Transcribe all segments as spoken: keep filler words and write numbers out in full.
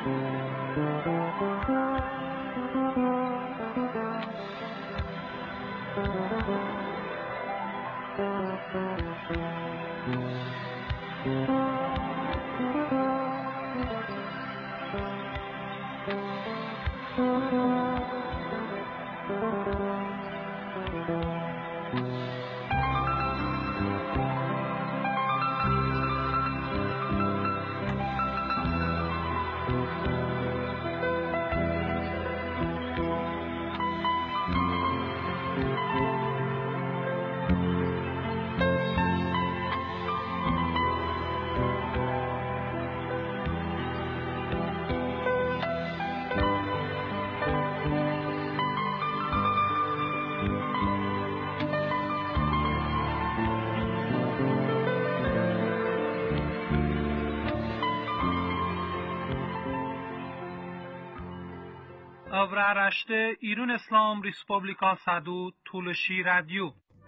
Avraaraşte İrun İslam Respublika Sadu Tuluşi Radyo.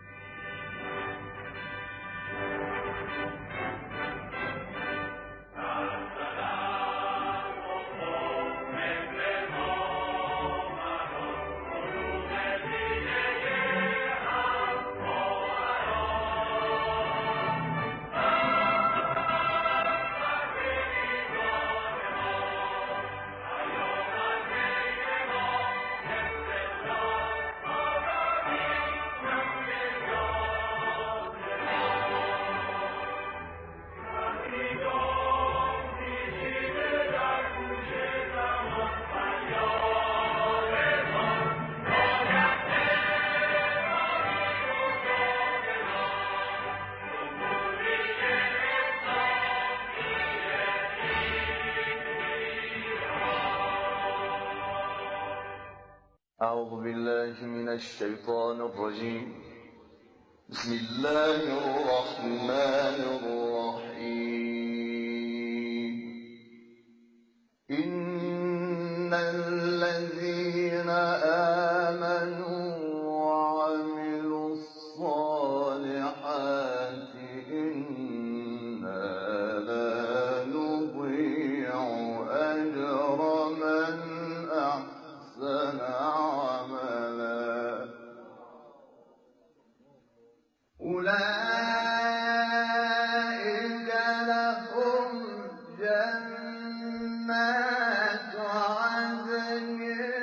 أعوذ بالله من الشيطان الرجيم. بسم الله الرحمن الرحيم. إن الذين آمنوا وعملوا الصالحات إنا لا نضيع أجر من أحسن أولئك لهم جنات عدن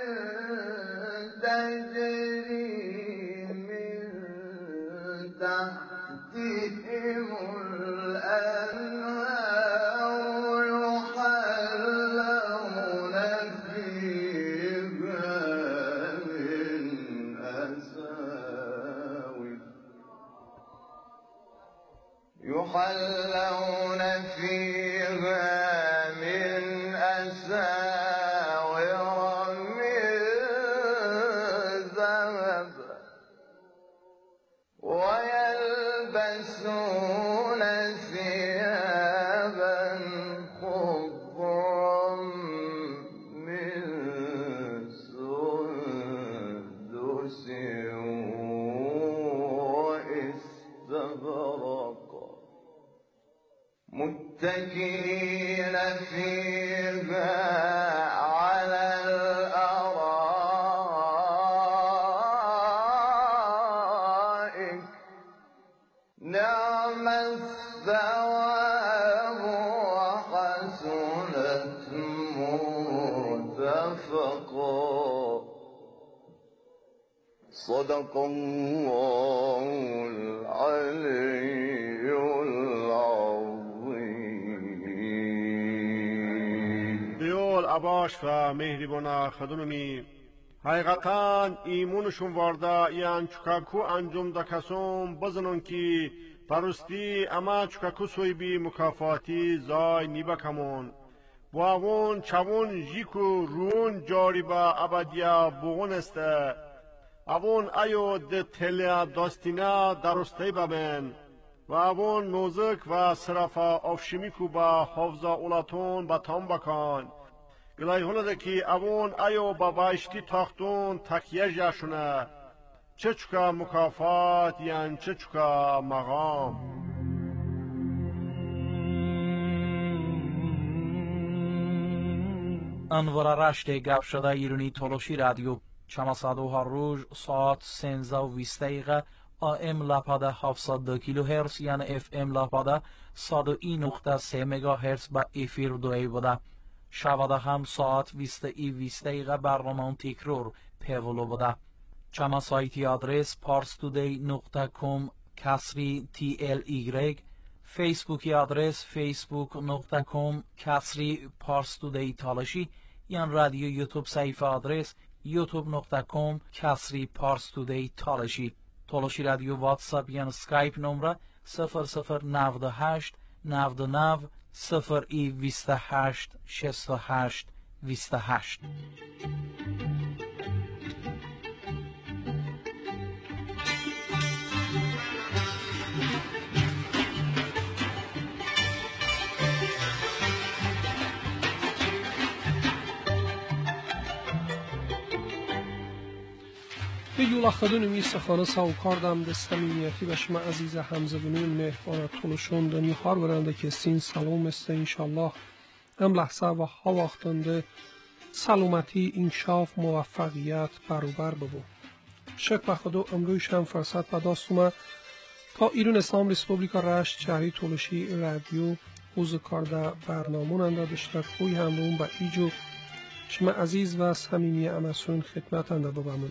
تجري من تحتهم الأنهار يحلون فيها من أساور يحلون فيها من أساور من ذهب ويلبسون ثيابا خضرا من سندس واستبرق متكئين فيها على الأرائك نعم الثواب وحسنت مرتفقا. صدق الله العلي العظيم. دیول عباش و مهربانا خدونمی حقیقتا ایمونشون وارده یان چکاکو انجام دا کسوم بزنون که پرستی اما چکاکو سوی بی مکافاتی زای نیبا کمون و اون چون جیکو رون جاری با ابدیا بغون استه اون ایو ده تلیا داستینا درسته ببین و اون نوزک و صرفا افشمیکو با حفظا اولاتون با تام بکن گلای هلده که اون ایو با بایشتی تاختون تکیه جاشونه چه چکا مکافات یان چه چکا مقام. انور رشت گپ شده ایرانی تلوشی رادیو چماسادو هر روز ساعت سنزه و بیست دقیقه آم لپاده هفتصد و دو کیلو هرتز یعنی اف ام لپاده صد و یک نقطه سه مگا هرتز با افیر دوی بوده. شباده هم ساعت بیست ای بیست دقیقه برنامه تکرار پیولو بوده. چما سایتی آدرس پارستودی نقطه کام کسری تی ال ایگرگ، فیسبوکی آدرس فیسبوک نقطه کام کسری پارستودی تالشی، یا رادیو یوتیوب صفحه آدرس یوتیوب نقطه کام کسری پارستودی تالشی. تالشی رادیو واتساپ یا سکایپ نمره صفر صفر نود و هشت نود و نه صفر ای بیست و هشت شصت و هشت بیست و هشت. به یولا خدون میسته خانه ساوکار دم دستمیمیتی به شما عزیز همزبونون مهمان طولشون دنی هار برنده که سین سلام است انشالله ام لحظه و ها وقتنده سلامتی انشاف موفقیت بروبر ببو شک به خدا امرویش هم فرصت به داستومه تا ایران اسلام ریسپوبلیکا رشت شهری طولشی رادیو حوز کارده برنامون انده داشته کوی همرون به ایجو شما عزیز و صمیمی امسون خدمت انده ببمون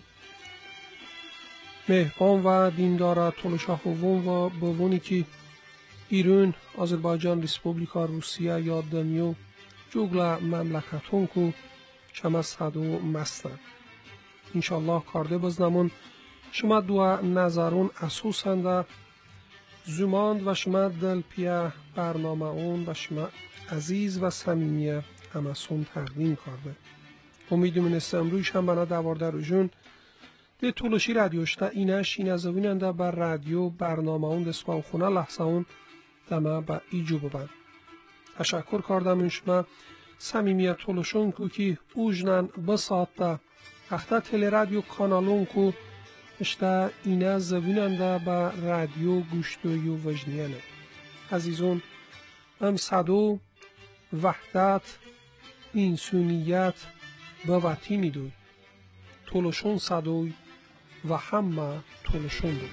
مهربان و دیندار طولشا خوون و بوونی که ایران، آذربایجان، ریسپوبلیکا روسیه یا دمیو جوگل مملکتون کو شما صدو مستن انشالله کارده بزنمون شما دو نظرون اسوسنده زماند و شما دل پیه برنامه اون و شما عزیز و صمیمی همسون تقدیم کرده امیدوم است امرویش هم بنا دوارده روژون ده طولشی رادیوشتا اینش این از ویننده بر رادیو برنامه اون دسپاو خونه لحظه اون دمه با ایجو ببند تشکر کردم این شما صمیمیت طولشون کو که اوجنن بساعت اختا تل رادیو کانالون کو اشتا این از ویننده بر رادیو گوشتوی و وجنیانه عزیزون ام صدو وحدت انسونیت به وطینی دوی طولشون صدوی و همه طولشون دوی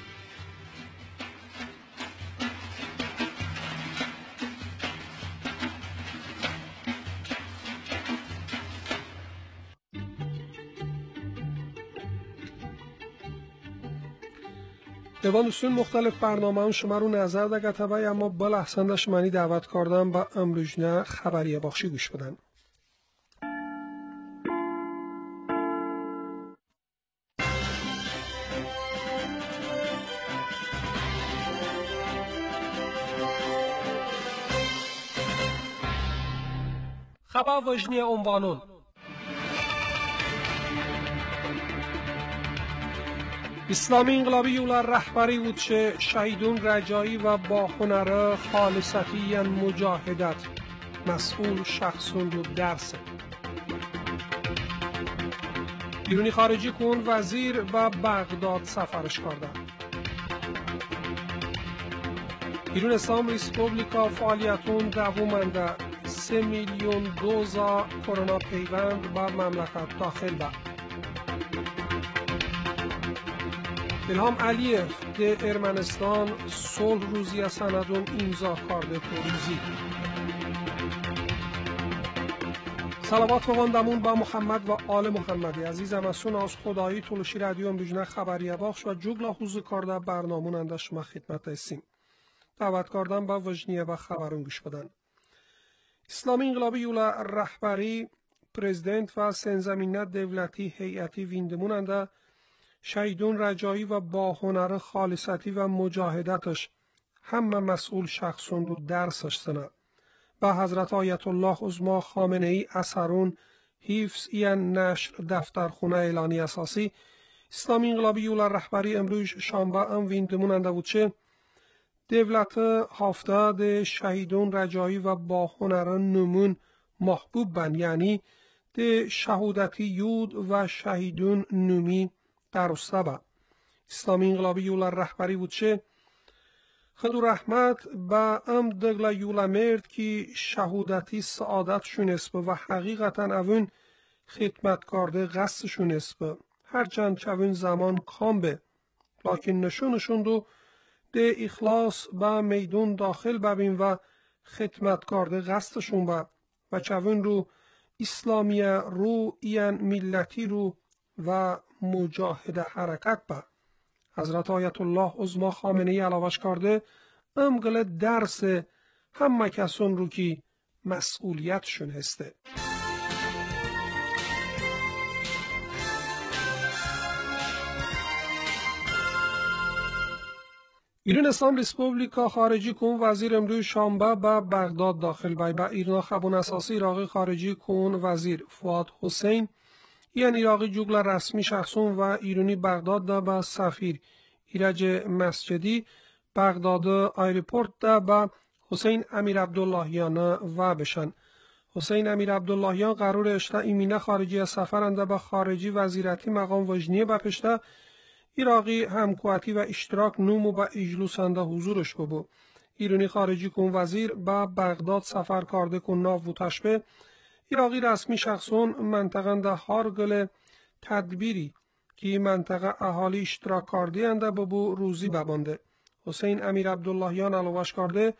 دوان دوستون مختلف برنامه هم شما رو نظر ده گتبه اما بل احسنده شمانی دعوت کردم با امروجنه خبریه باخشی گوش بدن خبر وجنی عنوانون اسلامی انقلابی یولا رهبری بود چه شهیدون رجایی و با هنر خالصتی مجاهدت مسئول شخصون رو درسه ایرانی خارجی کن وزیر و بغداد سفرش کردن ایران اسلام ریسپوبلیکا فعالیتون دوامنده سه میلیون دوزا کرونا پیوند با مملکت داخل با الهام علیف ده ارمنستان صلح روزی سندون امضا کرده روزی صلوات و وندمون با محمد و آل محمدی عزیزم از سون از خدایی طولشی رادیو امروجنه خبریه باخش و جوگلا حوز کرده برنامون انداش ما خدمت هستیم دعوت کردن با وجنیه و خبرون گوش بدن اسلامی انقلابی یولا رهبری پرزیدنت و سنزمینه دولتی هیئتی ویندموننده شهیدون رجایی و با هنر خالصتی و مجاهدتش همه مسئول شخصون رو درسش سنه با حضرت آیت الله عظما خامنه ای اثرون حفظ این نشر دفترخونه اعلانی اساسی اسلامی انقلابی یولا رهبری امروز شنبه ام ویندموننده بود چه دولت هفته ده شهیدون رجایی و با هنر نمون محبوب بن یعنی ده شهودتی یود و شهیدون نومی در استه با اسلامی انقلابی یولا رهبری بود چه خدو رحمت با ام دگلا یولا مرد که شهودتی سعادت شونست و حقیقتا اون خدمت کرده قصد شونست هرچند چون زمان کام به لکن نشونشون دو ده اخلاص با میدون داخل ببین و خدمت کرده قصدشون با و چون رو اسلامی رو این ملتی رو و مجاهد حرکت با حضرت آیت الله عظما خامنه ای علاوش کرده امگل درس همه کسون رو که مسئولیتشون هسته. ایران اسلام ریسپوبلیکا خارجی کون وزیر امروز شنبه به بغداد داخل بای با ایران خبون اساسی عراقی خارجی کون وزیر فؤاد حسین یعنی عراقی جوگل رسمی شخصون و ایرانی بغداد دا با سفیر ایرج مسجدی بغداد ایرپورت دا با حسین امیر عبداللهیان و بشن. حسین امیر عبداللهیان قرار اشتا ایمینه خارجی سفرنده با خارجی وزیرتی مقام وجنیه بپشته عراقی همکواتی و اشتراک نومو با اجلوسنده حضورش کو بو. ایرانی خارجی کن وزیر با بغداد سفر کرده کن ناو و تشبه عراقی رسمی شخصون منطقه ده هارگل تدبیری که منطقه اهالی اشتراک کرده انده ببو روزی ببانده. حسین امیر عبداللهیان علاوش کرده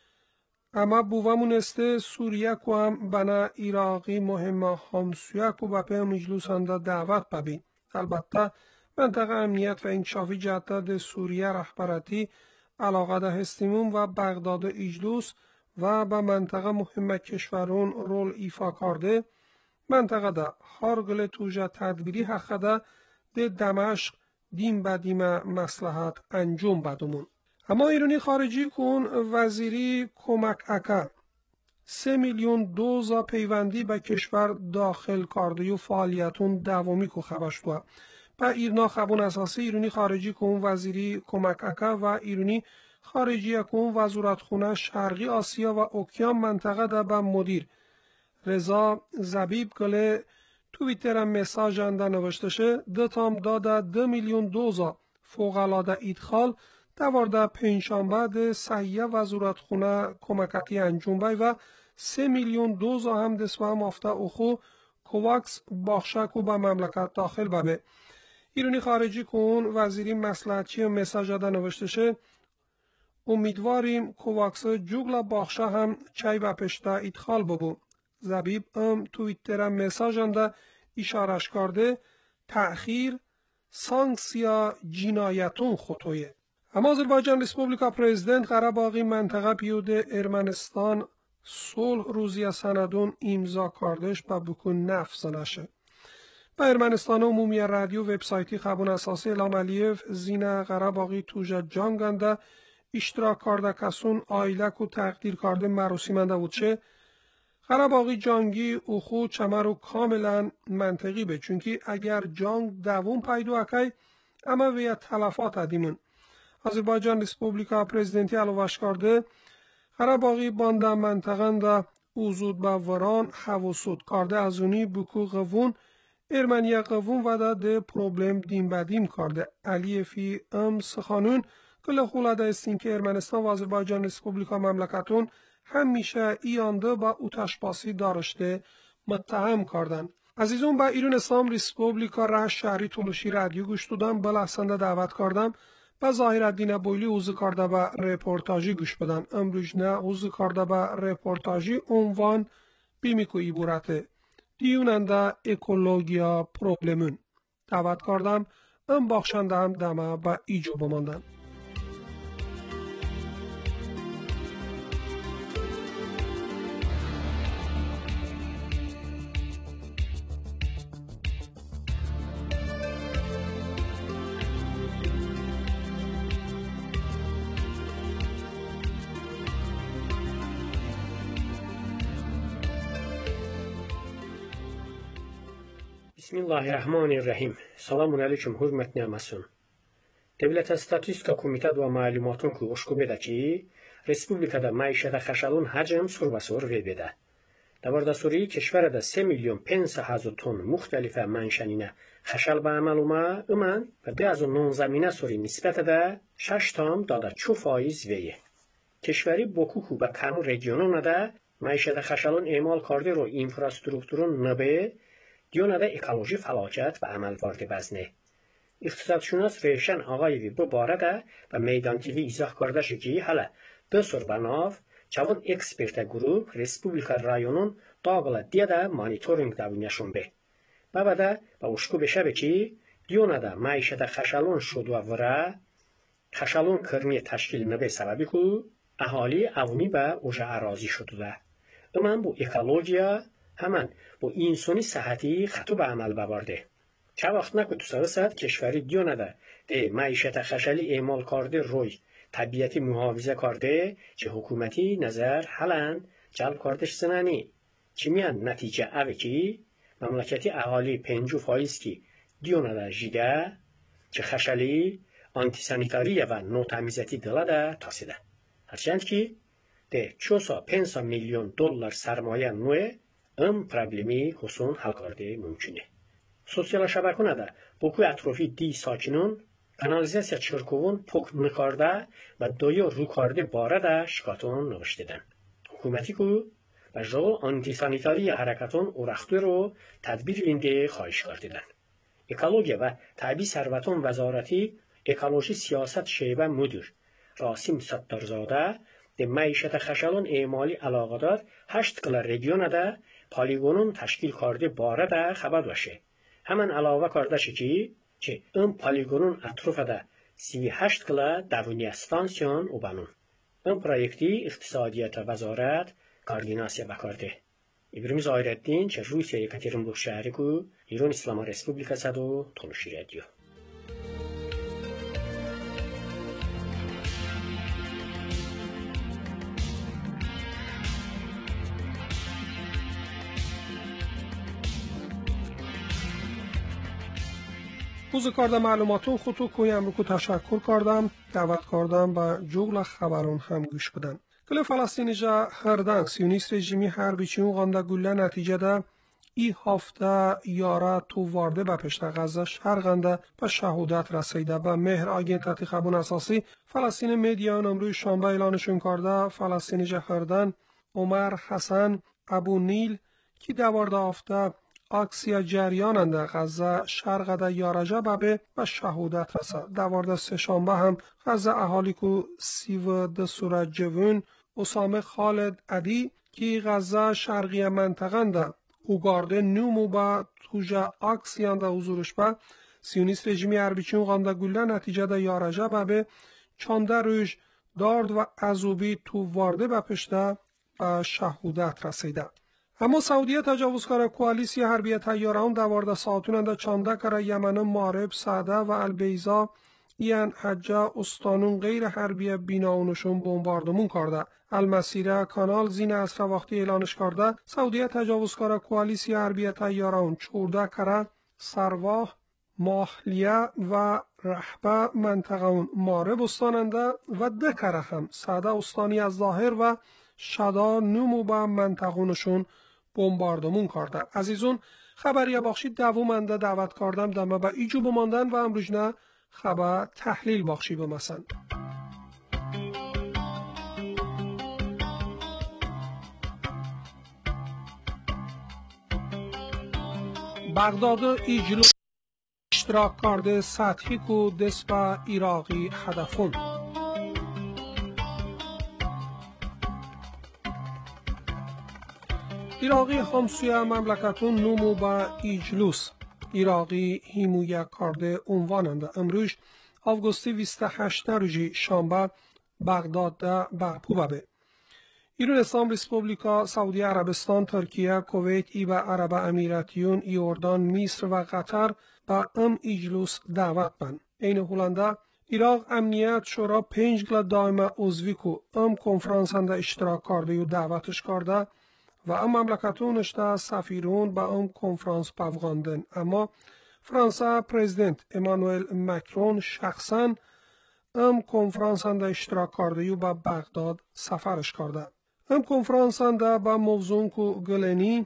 اما بوامون استه سوریه کو هم بنا عراقی مهمه همسویه کو با پیام اجلوسنده دعوت ببین. البته منطقه امنیت و انکشافی جهت ده سوریه رهبرتی علاقه ده هستیمون و بغداد اجلوس و به منطقه مهم کشورون رول ایفا کرده منطقه ده هارگل توجه تدبیری حق ده ده دمشق دیم بدیم مصلحت انجام بدمون. اما ایرانی خارجی کن وزیری کمک اکا سه میلیون دوزا پیوندی به کشور داخل کرده و فعالیتون دوامی که خبش دو. با ایرنا خبون اساسی ایرانی خارجی کن وزیری کمک اکا و ایرانی خارجی کن وزارتخونه شرقی آسیا و اوکیان منطقه ده به مدیر رضا زبیب کله تویتر مساج انده نوشته شه ده تام داده ده میلیون دوزا فوقلاده ادخال دوارده پنجشنبه ده صحیه وزارتخونه کمکتی انجام بای و سه میلیون دوزا هم دسوه مافته اوخو کوواکس باخشکو به مملکت داخل ببه. ایرانی خارجی کن وزیری مصلحتچی مساج ده نوشته شه امیدواریم کوواکس جوگلا باخشه هم چای و پشته ادخال ببو. زبیب ام تویتر مساج انده اشارش کرده تأخیر سانکسیا جنایتون خطویه. اما آذربایجان ریسپوبلیکا پرزیدنت قرار باقی منطقه پیوده ارمنستان صلح روزی سندون امضا کردش با بکن نفس نشه. با ارمنستان عمومی رادیو وبسایتی خبون اساسی اعلام علیف زینه قرار باقی توجه جانگنده اشتراک کرده کسون آیلک و تقدیر کرده مراسیمنده بود چه قرار باقی جانگی اوخو چمرو کاملا منطقی به چونکی اگر جانگ دوون پیدو اکی اما ویا تلفات ادیمون. آذربایجان ریسپوبلیکا پرزیدنتی علاوش کرده قرار باقی بانده منطقه ده اوزود با وران حواسود کرده از اونی بکو قوون ارمنیا قوون و ده ده پروبلم دیم بدیم کرده. علی فی ام سخانون کل خولاده استین که ارمنستان و آذربایجان ریسپوبلیکا مملکتون همیشه ایانده با اوتشپاسی دارشته متهم کردن. عزیزون با ایران اسلام ریسپوبلیکا ره شهری تولوشی رادیو گوش دادم بلحسنده دعوت کردم با ظاهر الدین بویلی اوزی کرده با رپورتاجی گوش بدن. امروز نه اوزی کرده با رپورتاجی عنوان بیمیکو ایبورته دیوننده اکولوژیا پروبلمون دعوت کردم ام باخشنده هم دمه با ایجو بماندن. Bismillahirrahmanirrahim. Selamun aleyküm, hürmetli amasun. Devlet Statistika Komitet ve Malumatın ku oşku bede ki, Respublikada maişete xaşalın hacm sur ve sur ve bede. دوارده سوری کشور ده سه میلیون پنس هزار تن مختلف منشنینه خشل به عمل اومه امن و ده از نون زمینه سوری نسبت ده شش تام داده چو فایز ویه. کشوری بکوکو به کنو رژیونو نده معیشت خشلون اعمال کرده رو اینفراستروکتورون نبه دیو نده اکولوژی فلاکت به عمل وارد بزنه. اقتصادشناس ریشن آقایوی بو بارده و میدان تیوی ایزاح کرده شکی حالا دو سر بناف چون اکسپرت گروپ ریسپوبلیکا رایونون داغلا دیده مانیتورینگ داونیشون به. بابده با اشکو بشه بچی دیونه ده معیشت خشلون شد و وره خشلون کرمی تشکیل نبه سببی که اهالی عومی به اوژه عراضی شده ده. امان بو اکولوژیا همان بو انسانی صحتی خطو به عمل ببارده. چه وقت نکو تو سرسد کشوری دیونه ده ده معیشت خشلی اعمال کرده روی طبیعتی محافظه کرده چه حکومتی نظر حالا جلب کردش سنانی. چی میان نتیجه اوه کی مملکتی اهالی پنجو فایز کی دیونه ده جیده چه خشلی آنتیسانیتاریه و نوتمیزتی دله ده تاسیده. هرچند که ده چوسا پنسا میلیون دلار سرمایه نوه ام پرابلمی حسون حل کرده ممکنه. سوسیال شبکونه ده بکوی اطرافی دی ساکنون کانالیزاسیا چرکوون پک نکارده و دویا رو کرده باره ده شکاتون نوشتیدن. حکومتی که و جو آنتیسانیتاری حرکتون اورختوی رو تدبیر وینده خواهش کردیدن. اکولوژی و تعبی ثروتون وزارتی اکولوژی سیاست شیبه مدیر راسم ستارزاده ده معیشت خشلون اعمالی علاقه دار هشت کلا رژیون ده پالیگونون تشکیل کرده باره ده خبر باشه. همان علاوه کرده شکی که این پالیگونون اطراف ده سی هشت کلا دوونی استانسیون او بانون. این پروژکتی اقتصادیت وزارت کاردیناسیا بکرده. ابراهیم زایرالدین چه روسیه یکاترینبورگ شهری کو ایران اسلام رسپوبلیکا صدو تلوشی رادیو. بوز کارده معلوماتون خودتو کویم رو که تشکر کردم دعوت کردم و جغل خبران هم گوش بدن. کل فلسطینی جا هردن سیونیست رژیمی حربی چیون غانده گله نتیجه ده ای هفته یاره تو وارده به پشت غزه شرغنده و شهودت رسیده و مهر آگینتتی خبون اساسی فلسطین میدیان امروی شنبه اعلانشون کرده فلسطینی جا هردن عمر حسن ابو نیل که دوارده هفته اکسیا جریاننده غزه شرقده یارجه ببه و شهودت رسد. دوارده سه شنبه هم غزه اهالی کو سیو ده سورت جوون اسامه خالد عدی که غزه شرقی منطقنده اوگارده نومو با توجه اکسیانده حضورش به سیونیست رژیمی حربیچون غانده گله نتیجه ده یارجه ببه چانده روش دارد و عزوبی تو وارده بپشته و شهودت رسیده. اما سعودیه تجاوزکار کوالیسی حربی تیاران دوارده ساعتوننده چانده کره یمن مارب سعده و البیزا این حجه استانون غیر حربی بیناونشون بمباردمون کرده. المسیره کانال زین اصر وقتی اعلانش کرده سعودیه تجاوزکار کوالیسی حربی تیاران چورده کره سرواه ماهلیه و رحبه منطقه مارب استاننده و ده کره هم سعده استانی از ظاهر و شدا نمو با منطقونشون بمباردمون کرده. عزیزون خبری بخشی دوامنده دعوت کردم دمه با ایجو بماندن و امروزنه خبر تحلیل بخشی بمسن. بغداد ایجلو اشتراک کرده سطحی کو دست به عراقی هدفون. عراقی همسوی مملکتون نمو با ایجلوس عراقی هیمویه کرده عنواننده امروز آگوستی بیست و هشت روزی شنبه بغداد ده برپو ببه. ایران اسلام ریسپوبلیکا سعودی عربستان ترکیه کویت ای و عرب امیراتیون یوردان مصر و قطر با ام ایجلوس دعوت بند. این هولنده عراق امنیت شورا پنج گل دائمه عضوی کو ام کنفرانسنده اشتراک کرده و دعوتش کرده و ام مملکتونش ده سفیرون با ام کنفرانس پافغاندن. اما فرانسه پرزیدنت امانوئل مکرون شخصا ام کنفرانسنده اشتراک کرده و با بغداد سفرش کرده. ام کنفرانسنده به موضوع کو گلنی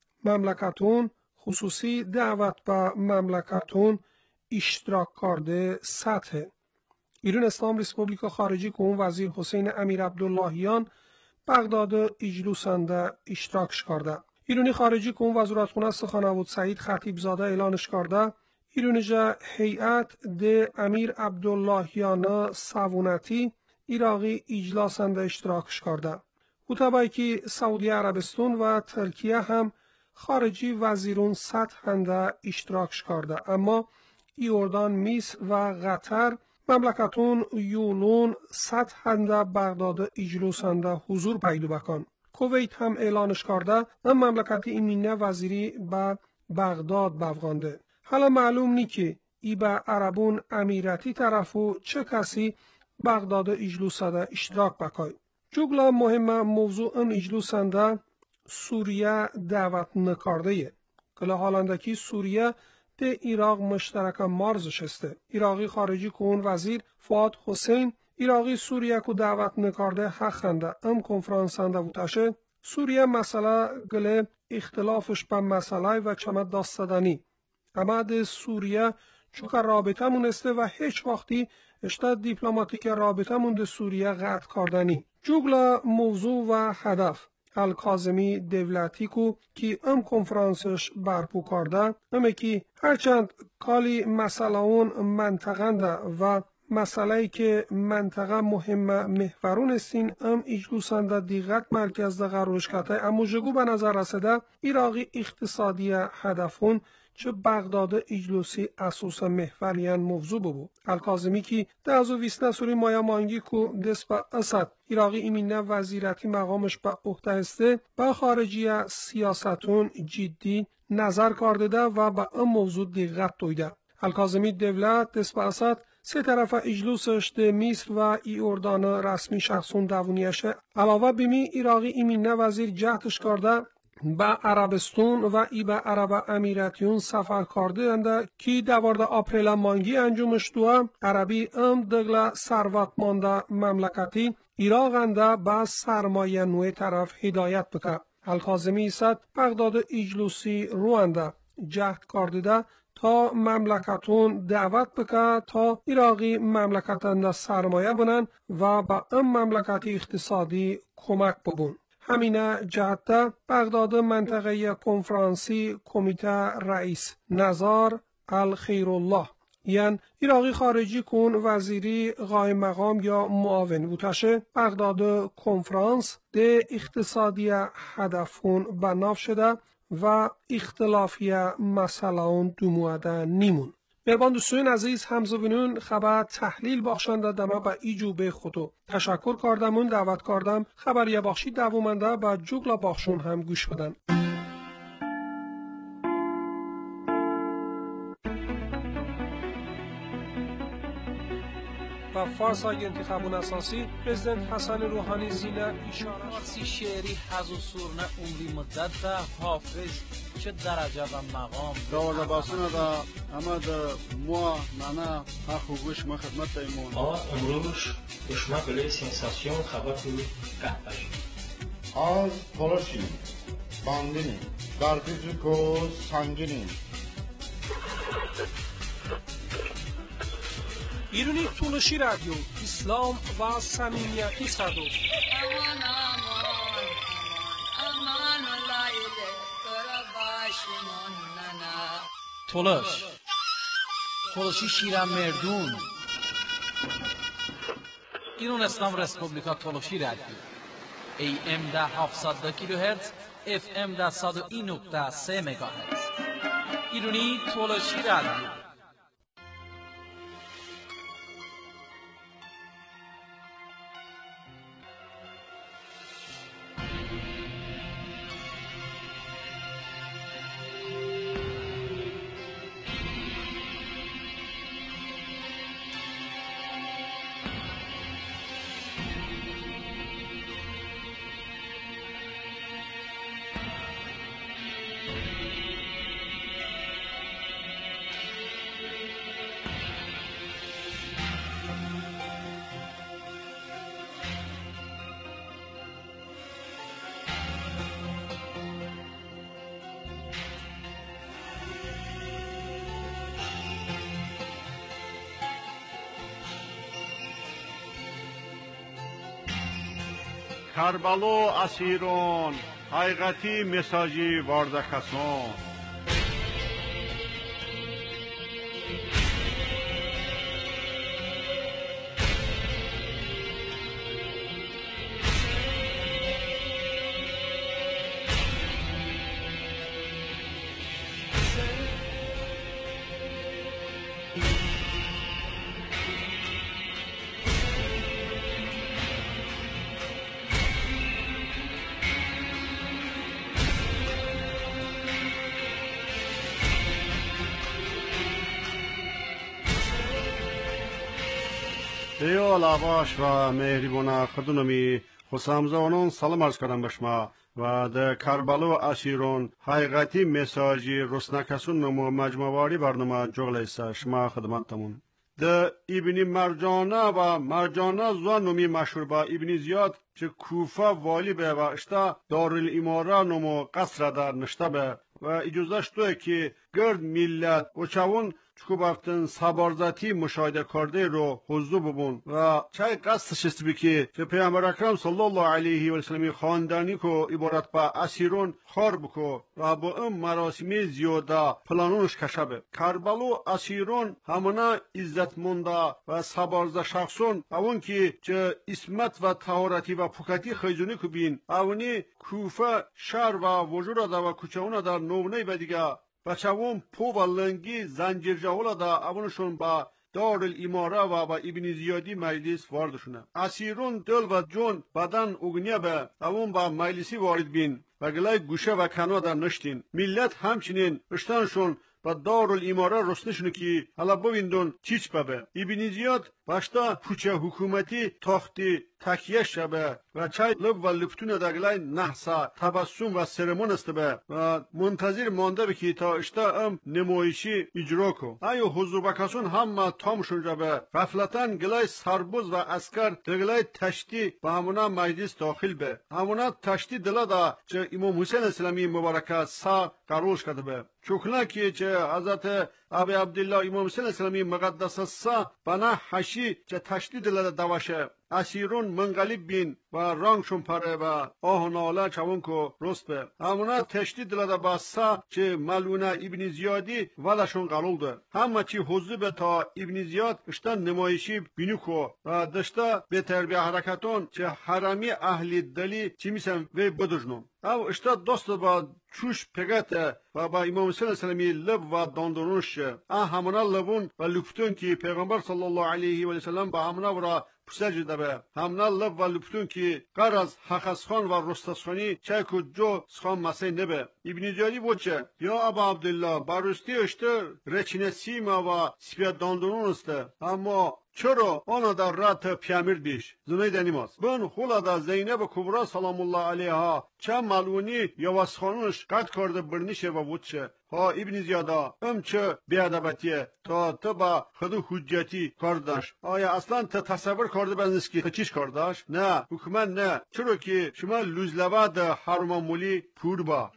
مملکتون خصوصی دعوت به مملکتون اشتراک کرده سطح ایران اسلام ریسپوبلیکا خارجی که وزیر حسین امیر عبداللهیان بغداد اجلوسنده اشتراکش کرده. ایرانی خارجی که وزارتخانه سخنرانی سعید خطیبزاده اعلانش کرده ایرانی جا هیئت ده امیر عبداللهیان سوونتی ایراقی اجلاسنده اشتراکش کرده. او طبعی که سعودی عربستان و ترکیه هم خارجی وزیرون سطحنده اشتراکش کرده، اما ایردان، مصر و قطر مملکتون یولون سطحنده بغداد اجلوسنده حضور پیدا بکن. کویت هم اعلانش کرده ام مملکت ایمینه وزیری به بغداد بفغانده. حالا معلوم نی که ای به عربون امیرتی طرفو چه کسی بغداد اجلوسنده اشتراک بکای. جگلا مهم موضوع ام اجلوسنده سوریه دعوت نکرده یه. کلا حالندکی سوریه ده ایراق مشترک مارزش استه. ایراقی خارجی کون وزیر فؤاد حسین ایراقی سوریه کو دعوت نکرده حق خنده ام کنفرانسنده بوتاشه سوریه مسئله گله اختلافش به مسئله و چمت داستدنی. اما ده سوریه چوکا رابطه مونسته و هیچ وقتی اشتا دیپلماتیک رابطه مونده سوریه قطع کردنی. جوگلا موضوع و هدف الکاظمی دولتی کو که ام کنفرانسش برپو کرده امه که هرچند کالی مسئله اون منطقنده و مسئله که منطقه مهم محورون استین ام اجلوسنده دیغت مرکز ده قرارش کته اما جگو به نظر رسیده ایراقی اقتصادی هدفون چه بغداد اجلوسی اساس محوریان موضوع ببو. الکاظمی که ده از ویسنه سوری مایا مانگی کو دست به اسد ایراقی ایمینه وزیرتی مقامش به عهده استه با خارجی سیاستون جدی نظر کرده ده و به ام موضوع دقت دویده. الکاظمی دولت دست به اسد سه طرف اجلوسش ده مصر و ایردان رسمی شخصون دوونیشه علاوه بیمی ایراقی ایمینه وزیر جهتش کرده با عربستان و ای با عرب امیراتیون سفر کرده انده که دوارده آپریل مانگی انجامش دوه عربی ام دگل ثروتمند مملکتی ایراق انده با سرمایه نوع طرف هدایت بکه. الکاظمی ایسد بغداد اجلوسی رو انده جهد کرده تا مملکتون دعوت بکه تا ایراقی مملکتنده سرمایه بنن و با ام مملکت اقتصادی کمک ببون. همینه جهت بغداد منطقه کنفرانسی کمیته رئیس نزار الخیرالله یعنی ایراقی خارجی کن وزیری قائم مقام یا معاون بوتشه بغداد کنفرانس ده اقتصادی هدفون بناف شده و اختلافی مسئله اون دوموده نیمون. مهربان دوستان عزیز همزبینون خبر تحلیل بخشنده دمه با ایجوبه خودو تشکر کردمون دعوت کردم خبریه بخشی دوامنده با جوگلا بخشون هم گوش بدن. و فارس های انتخابون اساسی پرزیدنت حسن روحانی زینا اشاره فارسی شعری حز و سورنه عمری مدت ده حافظ چه درجه و مقام دوازده باسونه ده اما ده موا نانا حق و گوش ما خدمت ایمون آه امروش گوشما بله سنساسیون خبر تو قهبش Az Toloshin, Bandini, Darkiziko, Sangini. ایرانی تولشی رادیو اسلام و صمیمیتی صدو امان امان امان امان لایله کرباشمون ننا تولش تولشی شیرم مردون ایران اسلام رسپوبلیکا تولشی رادیو ای ام ده هفتصد کیلوهرتز اف ام ده صد و این نقطه سه مگاهرتز ایرانی تولشی رادیو کربلا اسیران حقیقتی مساجی وارده کسان. دیال آواش و مهربان خدونمی خسامزانان سلام عرض کردم به شما و در کربلا اسیران حقیقتی مساجی رسنکسون نمو مجموعی برنامه جغل ایسا شما خدمتمون. در ابن مرجانه و مرجانه زوان نمی مشهور با ابن زیاد چه کوفه والی به و اشتا دارالاماره نمو قصر در نشته به و اجازه شده که گرد ملت و چون چکو بافتن سبارزتی مشاهده کرده رو حضور ببون و چای قصدش است بی که پیامبر اکرم صلی الله علیه و سلم خاندانی کو عبارت با اسیرون خار بکو و با ام مراسمی زیاده پلانونش کشبه. کربلا اسیرون همانا عزتمنده و سبارزه شخصون اون که چه اسمت و طهارتی و پوکتی خیزونی کو بین اونی کوفه شهر و وجود دا و کوچهونه در نونه و دیگه بچه‌وون پو و لنگی زنجیر جاولا دا اونشون با دارالاماره و با ابن زیادی مجلس واردشونه. اسیرون دل و جون بدن اگنیه به اون با مجلسی وارد بین و گلای گوشه و کنوا در نشتین. ملت همچنین اشتانشون با دارالاماره رسنشونه که حالا ببیندون چیچ ببه. ابن زیاد باشتا پوچه حکومتی تاختی تکیه شبه و چای لب و لپتون دگلای نحسا تبسم و سرمون است به و منتظر مانده به که تا اشتا ام نمایشی اجرا کو. ایو حضور بکسون همه تامشون جبه غفلتن گلای سربوز و اسکر دگلای تشتی به همونا مجلس داخل به. همونا تشتی دلا دا چه امام حسین اسلامی مبارکه سا قروش کرده به. چوکنا که چه حضرت ابی عبدالله امام حسین اسلامی مقدس سا بنا حشی چه تشتی دلا دواشه. اسیرون منقلب بین و رانگشون پره و آه ناله چون که رست به. همونا تشتی دلاده باسا چه ملونه ابن زیادی ولشون قلول ده. همه چی حضور به تا ابن زیاد اشتن نمایشی بینو که و دشتا به تربیه حرکتون چه حرمی اهلی دلی چی میسن وی بدجنون. او اشتا دوست با چوش پگته و با امام حسین اسلامی لب و داندونش اه همونا لبون و لپتون که پیغمبر صلی الله علیه و سلم با همونا ورا پسجده به همنا لب و لپتون که قرض حقسخان و رستسخانی چه که جو سخان مسیح نبه. ابن زیادی بوچه یا ابا عبدالله برستی اشتر رچینه سیما و سپید داندونون استه اما چرا آن در رات پیامبر بیش زنای دنیماست بن خولا دا زینب کبرا سلام الله علیها چه ملونی یواس خانوش قد کرده برنیشه و بودشه ها ابن زیادا ام چه بیادبتیه تا تو با خود حجتی کردش آیا اصلا تا تصور کرده بزنیست که چیش کردش نه حکومت نه چرا که شما لوزلوه ده حرم مولی پور با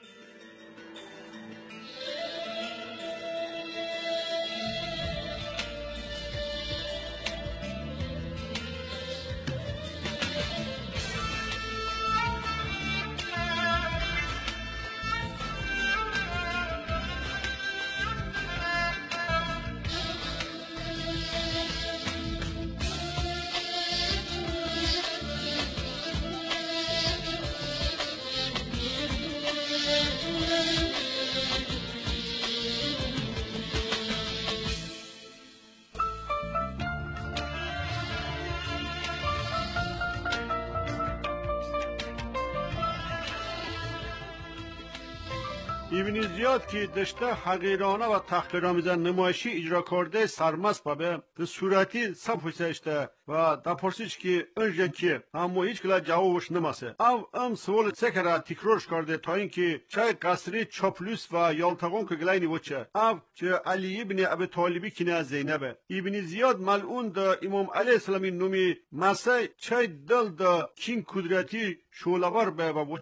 ابن زیاد که دشته حقیرانه و تحقیرآمیزه نمایشی اجرا کرده سرمست بابه به صورتی صف حسشته و دپرسیش که انجا که اما هیچ کلا جوابش نماسه او ام سوال سکره تکرارش کرده تا اینکه چای قصری چاپلوس و یالتقون که گلینی وچه او چه علی ابن ابی طالبی کنه از زینبه. ابن زیاد ملعون ده امام علیه السلامی نومی مسیح چای دل ده کین کدرتی شولوار به و وچه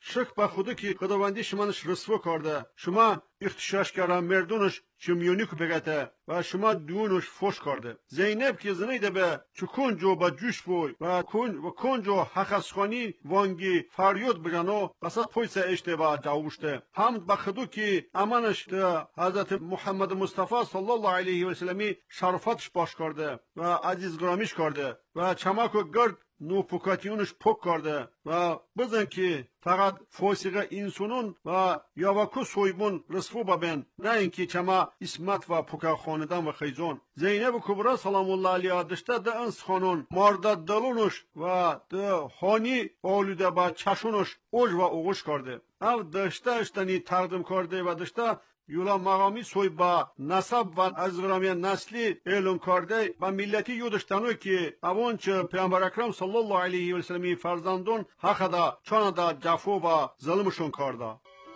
شک به خودی که خداوندی شمانش رسوا کرده، شما اختشاش کرده مردونش چمیونی که بگته و شما دونش فوش کرده. زینب که زنیده به چو کنجو با جوش بوی و کن و کنجو حخصخانی وانگی فریاد بجنو بسات پویسه اشتباه جاوشته. حمد به خودو که امانش ده حضرت محمد مصطفی صلی الله علیه و سلمی شرفتش باش کرده و عزیز گرامیش کرده و چماکو گرد نو پوکاتیونش پوک کرده و بزن که فقط فوسیقه اینسونون و یاوکو سویبون رسفو ببین، نه اینکه چما اسمت و پوکا خاندان و خیزون. زینب کبرا سلام الله علیها دشته ده انس خانون مارده دلونش و ده خانی آلوده با چشونش اوج و اوغش کرده. او دشته اشتنی تقدیم کرده و دشته یولا مقامی سوی با نسب و از غرامی نسلی اعلام کرده و ملتی یودشتنوی که اوان چه پیامبر اکرم صلی الله علیه و سلمی فرزندون حق دا چان دا جفو و ظلمشون کرده.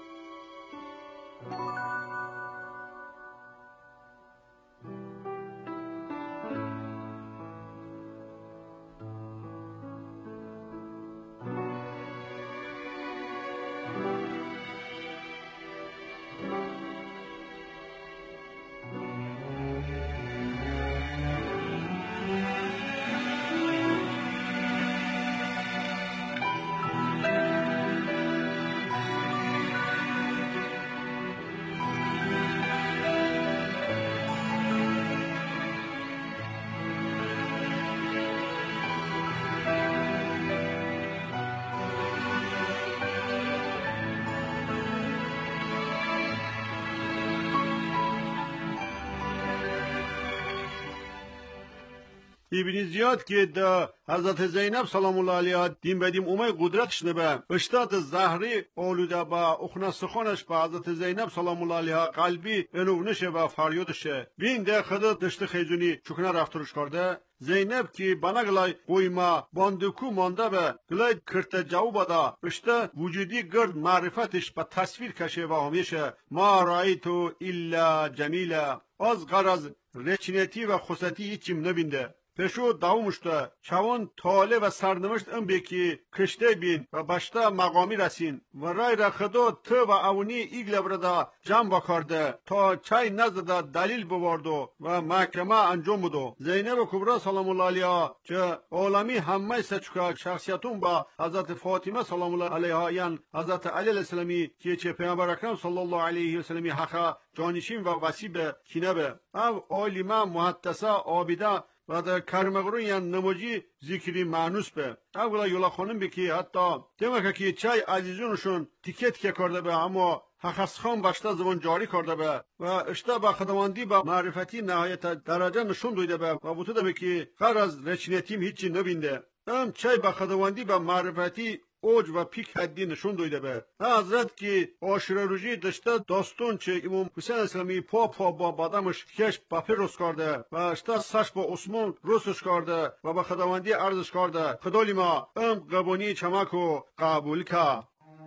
ابن زیاد که ده حضرت زینب سلام الله علیها دیم بدیم اومای قدرتش نبه اشتاد زهری آلوده با اخنا سخونش با حضرت زینب سلام الله علیها قلبی انوونشه و فریادشه بین ده خدا دشت خیزونی چکنه رفترش کرده. زینب که بناگلای قویما باندکو مانده به گلای کرت جواب دا اشته وجودی گرد معرفتش با تصویر کشه و همیشه ما رایتو الا جمیله از غرض رچنتی و خصتی هیچیم نبینده. پشو داومشته چوان تاله و سرنوشت ام بکی کشته بین و بشته مقامی رسین و رای رخدو تو و اونی ایگل برده جمع بکرده تا چای نزده دلیل بواردو و محکمه انجام بودو. زینب کبرا سلام الله علیها چه عالمی همه سچکا شخصیتون با حضرت فاطمه سلام الله علیها یعنی حضرت علی علیه السلامی که چه پیامبر اکرم صلی الله علیه و سلمی حقا جانشین و وسیب کینه او عالمه محدثه عابده و در کرمغرون یا نموجی ذکری معنوس به اولا یولا خانم بکی حتی دمکه که چای عزیزونشون تیکت که کرده به اما حخص خان باشته زبان جاری کرده به و اشته با خدماندی با معرفتی نهایت درجه نشون دویده به و بوده به که غیر از رچنیتیم هیچی نبینده هم چای با خدماندی با معرفتی اوج و پیک حدی نشون دویده به حضرت که آشره روژی داشته داستون چه امام حسین اسلامی پا پا با بادمش کش پاپی روز کرده و اشته سش با عثمان روزش کرده و با خداوندی عرضش کرده خدالی ما ام قبونی چمکو قبول که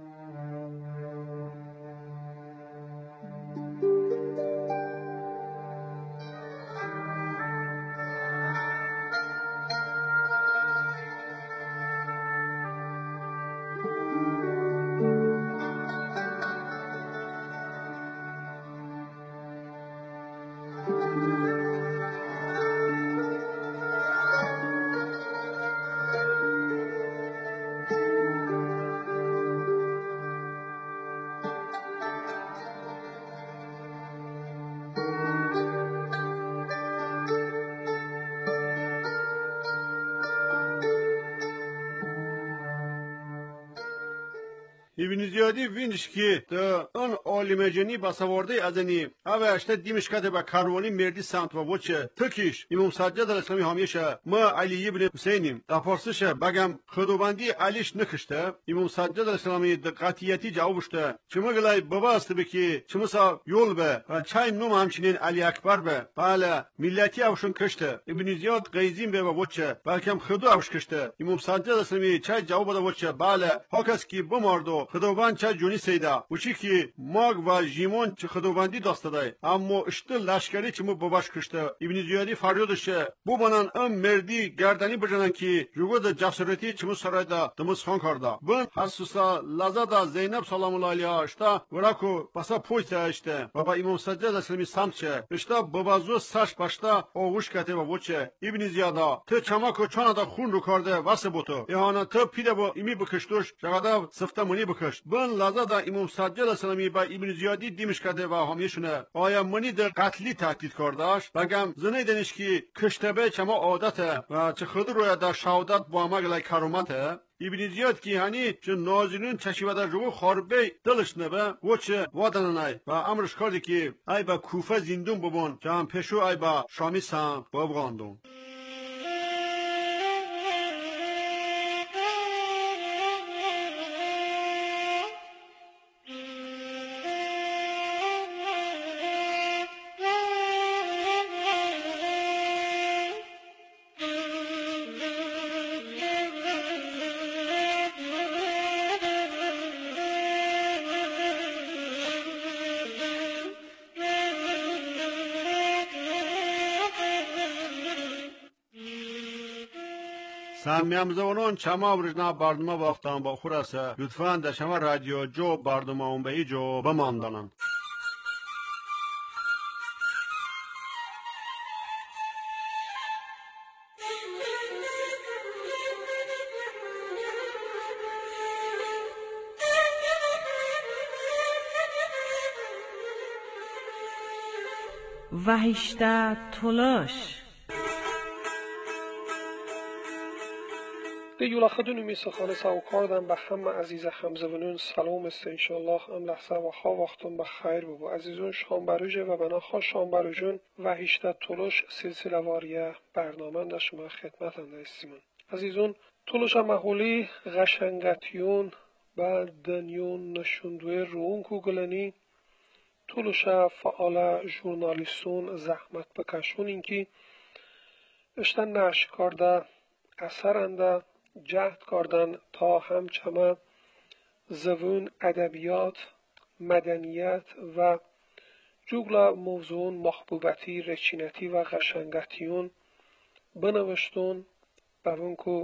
ابن زیادی وینش که ده اون عالم جنی بسوارده ازنی او اشته دیمش کده با کاروانی مردی سمت و وچه تکیش امام سجاد الاسلامی همیشه ما علی ابن حسینیم در پرسشه بگم خداوندی علیش نکشته امام سجاد الاسلامی دقیقیتی جوابشته چما گلای بابا است بکی چما سا یول به و چای نوم همچنین علی اکبر به بله ملتی اوشون کشته ابن زیاد قیزیم به و وچه بلکم خدا اوش کشته امام سجاد الاسلامی چای جواب ده وچه بله هاکس کی بماردو خداوند چه جونی سیده و چی که ماگ و جیمون چه خداوندی داسته دای اما اشته لشکری چه مو باباش کشته ابن زیادی فریادشه بو بانان ام مردی گردنی بجنن که جوگو دا جسارتی چه مو سرایده دموز خان کرده بن حسوسا لزادا زینب سلام الله علیها اشته وراکو پسا پویته اشته و با امام سجاد اسلامی سمتشه اشته بابازو سش باشته آغوش کته و بوچه ابن زیادا تو چماکو چانا دا خون رو کرده واسه بوتو ایهانا تو پیده با ایمی بکشتوش جگادا سفتمونی بکشت بن لزادا امام سجاد اسلامی با ابن زیادی دیمش کرده و همیشونه آیا منی در قتلی تهدید کرداش بگم زنه دنش که کشتبه چما عادته و چه خود روی در شهادت با مگلای کرامته ابن زیاد کی هنی چه نازنین چشیوه در جو خاربه دلش نبه و چه وادن نای و امرش کردی که ای با کوفه زندون ببون که هم پشو ای با شامی سم بابغاندون سمیام زونون چما برجنا باردما وقتان با خورسه لطفاً در شما رادیو جو باردما اون به جو بماندنن وحشته تلاش دیولا خدونو میسخانه سو کردم به همه عزیز همزبانون سلام است انشالله ام لحظه و خواه وقتون به خیر ببو عزیزون شام بروجه و بناخوا شام بروجون و هشته تلوش سلسله واریه برنامه در شما خدمت انده استیمون عزیزون تلوش محولی غشنگتیون و دنیون نشوندوی رون کوگلنی تلوش فعال ژورنالیستون زحمت بکشون اینکی اشتن نشر کرده اثرنده جهد کردن تا همچنان زبون ادبیات مدنیت و جوگلا موضوع محبوبتی رچینتی و غشنگتیون بنوشتون بونکو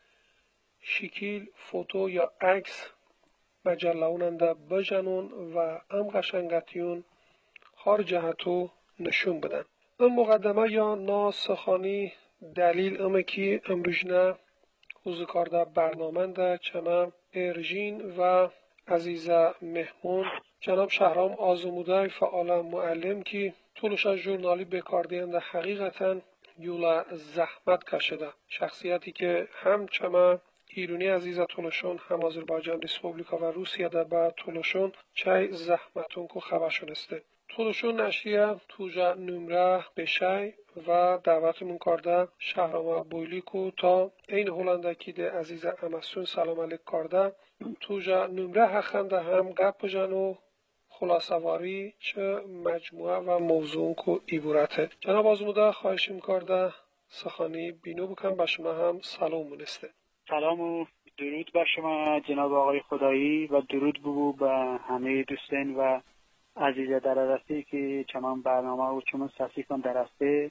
شکیل فوتو یا عکس مجلوننده بجنون و ام غشنگتیون هر جهتو نشون بدن ام مقدمه یا ناسخانی دلیل امه که امروجنه حضور کرده برنامه ده چنم ارژین و عزیزه مهمون جناب شهرام آزموده فعال معلم که طولش از ژورنالی بکاردینده حقیقتا یولا زحمت کشیده شخصیتی که هم چما ایرانی عزیزه طولشون هم آذربایجان ریسپوبلیکا و روسیه ده با طولشون چای زحمتون که خبرشون استه طولشون نشریه توجه نمره بشه و دعوتمون کرده شهرام بویلی کو تا این هلندکی ده عزیز امسون سلام علیک کرده توجه نمره حقنده هم گپ جنو خلاصواری چه مجموعه و موضوع کو ایبورته جناب آزموده خواهشیم کرده سخانی بینو بکن به شما هم سلام مونسته سلام و درود بر شما جناب آقای خدایی و درود بگو به همه دوستان و عزیز دررستی که چمان برنامه و چمان ساسی کن درسته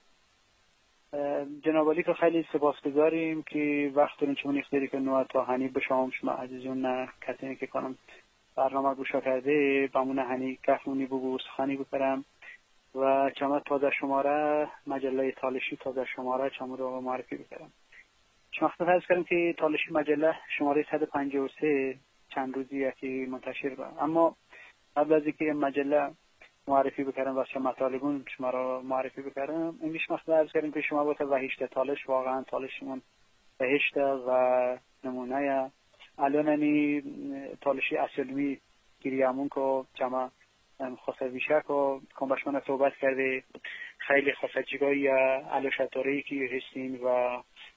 جناب علی که خیلی سپاسگزاریم که وقت دارین چمان اختیاری که نوع تا هنی بشام شما عزیزون نه کسی که کنم برنامه گوشا کرده بمون هنی کفمونی بگو سخانی بکرم و چمان تازه شماره مجله تالشی تازه شماره چمان رو معرفی بکرم چون وقت فرض کردم که تالشی مجله شماره صد و پنجاه و سه چند روزی یکی منتشر بود اما قبل از اینکه مجله معرفی بکردم و شما مطالبون شما رو معرفی بکردم اینش مثلا عرض کردیم که شما با وحشت تالش واقعا تالشمون وحشت و نمونه الانمی تالشی اصلی گیریامون که جمع خاصه ویشک و کنبشمان صحبت کرده خیلی خاصه جگایی علوشتاری که هستیم و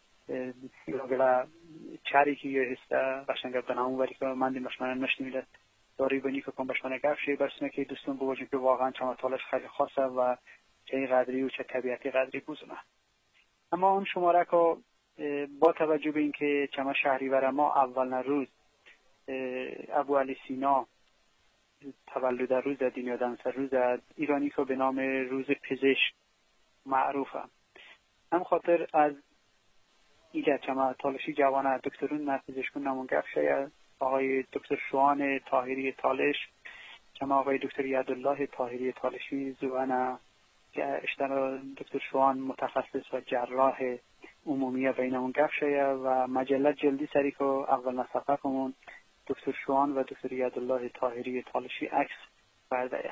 بلا چاری که هسته قشنگ بنامون ولی که من دیمشمان نشنیده داری بینی که کن بشمانه گفشه برسونه که دوستون بواجیم که واقعا چما تالش خیلی خاصه و چه قدری و چه طبیعتی قدری بوزنه اما اون شماره که با توجه به اینکه چما شهریور ما اول روز ابو علی سینا تولد روز دین یادم سر روز ایرانی که به نام روز پزشک معروفه. هم خاطر از ایده چما تالشی جوانه دکترون نه پزشکون نمون گفت شاید آقای دکتر شوان طاهری تالش چما آقای دکتر یادالله طاهری تالشی زوانه که اشترا دکتر شوان متخصص و جراح عمومی بینمون گفت شاید و مجله جلدی سری که اول نصفه کمون دکتر شوان و دکتر یادالله طاهری تالشی عکس برده.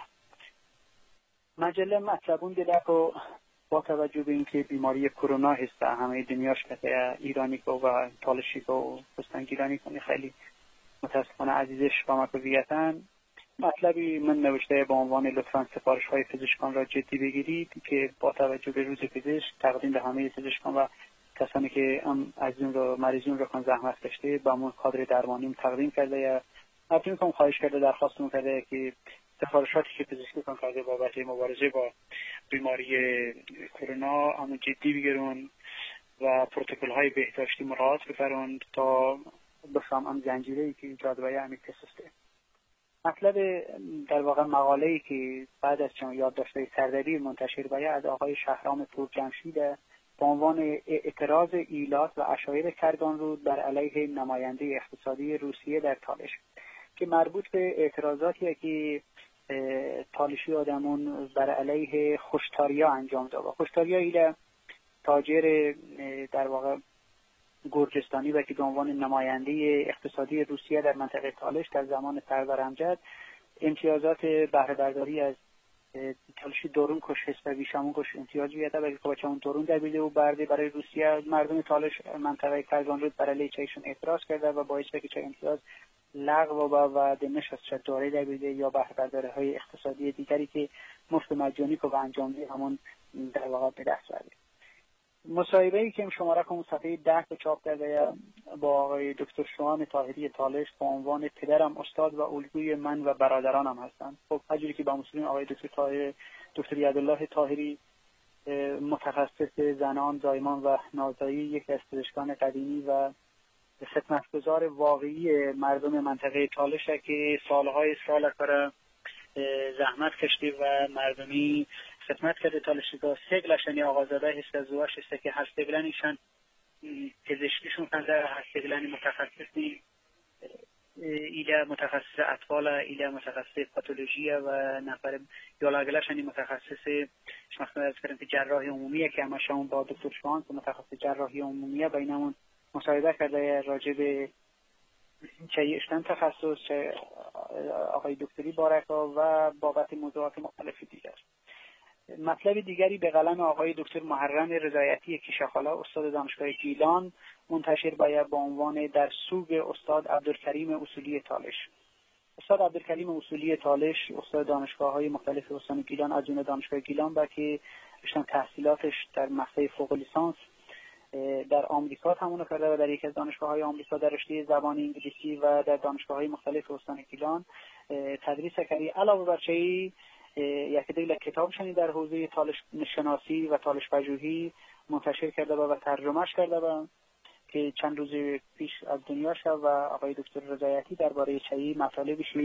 مجله مطلبون دیده که با توجه به اینکه بیماری کرونا هست همه دنیاش که ایرانی که و تالشی که و پستانگیرانی کنی خیلی متاسفانه عزیزش با مکویتن مطلبی من نوشته با عنوان لطفاً سفارش های پزشکان را جدی بگیرید که با توجه به روز پزشک تقدیم به همه پزشکان و کسانی که هم از اون رو مریضون رو کن زحمت کشته با همون کادر درمانیم تقدیم کرده یا همچنین که خواهش کرده درخواستون کرده که سفارشاتی که پزشکی کن کرده بابت مبارزه با بیماری کرونا همون جدی بگیرون و پروتکل های بهداشتی مراعات بفرمایند تا بفهم هم زنجیره‌ای که ایجاد و یعنی کسسته. مطلب در واقع مقاله‌ای که بعد از چون یادداشت‌های سردبیر منتشر بایه از آقای شهرام پورجمشید با عنوان اعتراض ایلات و اشایر کرگانرود بر علیه نماینده اقتصادی روسیه در تالش که مربوط به اعتراضاتی که تالشی آدمون بر علیه خوشتاریا انجام داد. خوشتاریا ایله تاجر در واقع گرجستانی و که به عنوان نماینده اقتصادی روسیه در منطقه تالش در زمان سردار امجد امتیازات بهره برداری از تالشی دورون کش هست و ویشامون کش امتیاز بیاده و که بچه اون دورون در بیده و برده برای روسیه مردم تالش منطقه کرگانرود برای لیچهشون اعتراض کرده و باعث به که چه امتیاز لغو و و دمش از چه دوره در بیده یا بهره برداری های اقتصادی دیگری که مفت مجانی که به انجام دی همون در واقع به دست برده. مصاحبه‌ای که شماره که صفحه ده به چاپ کرده با آقای دکتر شوان طاهری تالش با عنوان پدرم استاد و الگوی من و برادرانم هستند. خب همونجوری که با مسئولین آقای دکتر طاهر دکتر یادالله طاهری متخصص زنان زایمان و نازایی یک از پزشکان قدیمی و خدمتگزار واقعی مردم منطقه تالش که سالهای سال کار زحمت کشتی و مردمی خدمت کرده تالشیگاه سگلشنی آقازاده هست از زواش هست که هر سگلنیشن پزشکیشون کنده هر سگلنی متخصصی ایده متخصص اطفال ایده متخصص پاتولوژی و نفر یالاگلشنی متخصص شمخصه از کرن که جراحی عمومیه که همه شما با دکتر شوان که متخصص جراحی عمومیه بینمون مصاحبه کرده راجع به چه اشتن تخصص چه آقای دکتری بارکا و بابت موضوعات مختلفی دیگر. مطلب دیگری به قلم آقای دکتر محرم رضایتی کیشخالا استاد دانشگاه گیلان منتشر باید با عنوان در سوگ استاد عبدالکریم اصولی تالش. استاد عبدالکریم اصولی تالش استاد دانشگاه‌های مختلف استان گیلان از جمله دانشگاه گیلان با که اشتن تحصیلاتش در مقطع فوق لیسانس در آمریکا تمام کرده و در یک از دانشگاه‌های آمریکا در رشته زبان انگلیسی و در دانشگاه‌های مختلف استان گیلان تدریس کرده. علاوه بر چه یک دیگه کتابشانی در حوزه تالش شناسی و تالش پژوهی منتشر کرده و ترجمهش کرده و که چند روز پیش از دنیا شد و آقای دکتر رضایتی درباره چایی مطالبش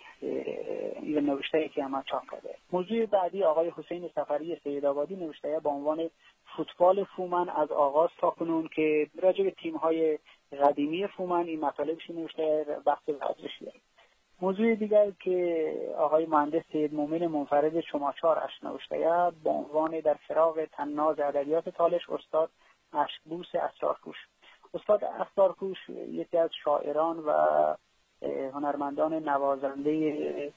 این نوشته که هم چاپ کرده. موضوع بعدی آقای حسین سفری سیدآبادی نوشته با عنوان فوتبال فومن از آغاز تا کنون که راجع به تیم‌های قدیمی فومن این مطالبش نوشته بحث ورزشی. موضوع دیگر که آقای مهندس سید مومن منفرد شماچار اش نوشته با عنوان در فراغ طناز ادبیات تالش استاد اشکبوس اسرارپوش. استاد اسرارپوش یکی از شاعران و هنرمندان نوازنده